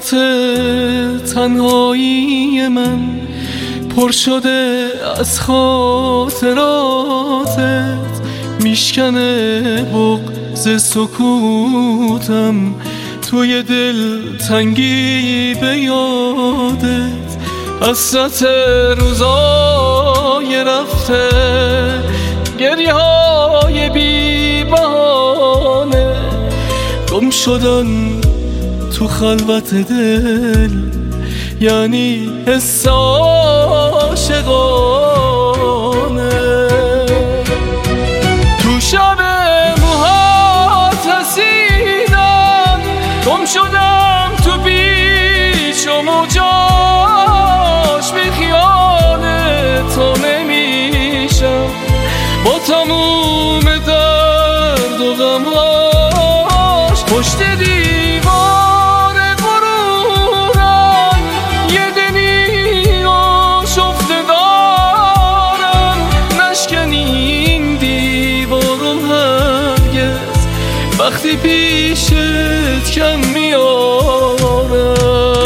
خاطرات تنهایی من پر شده از خاطراتت، میشکنه بغض سکوتم توی دل تنگی به یادت. حسرت روزای رفته، گریه های بی بهانه، گم شدن تو خلوت دل یعنی حس عاشقانه. تو شب موهات رسیدم، گم شدم تو پیچ و موجاش، بی خیال تو نمیشم با تموم درد و غمهاش. پشت دیوار غرورم یه دلی آشفته دارم، نشکنی این دیوارو هرگز وقتی پیشت کم میارم.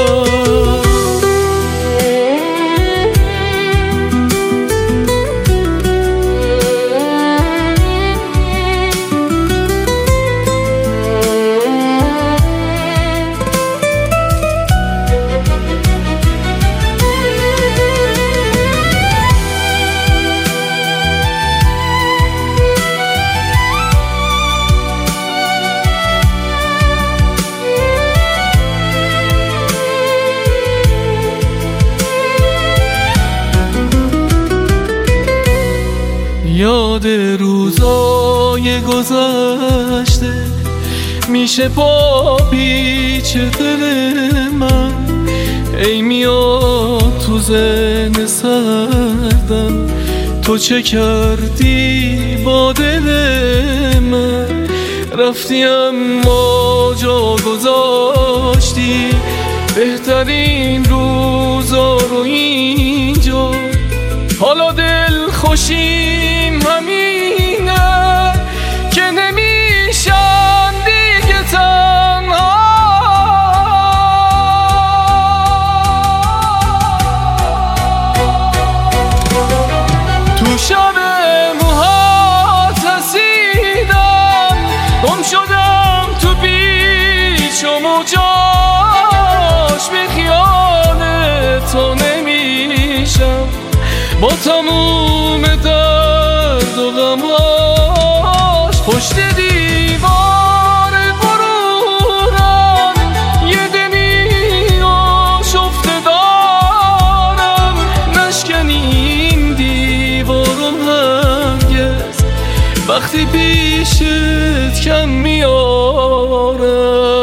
یاد روزای گذشته میشه پا پیچ دل من، ای میاد تو ذهن سردم تو چه کردی با دل من. رفتی اما جا گذاشتی بهترین روزا رو اینجا، حالا دل خوشیم همینه که نمیشم دیگه تنها. تو شب موهات رسیدم، گم شدم تو پیچ و موجاش، بی خیال تو نمیشم با تموم درد و غمهاش. پشت دیوار غرورم یه دلی آشفته دارم، نشکنی این دیوارو هرگز وقتی پیشت کم میارم.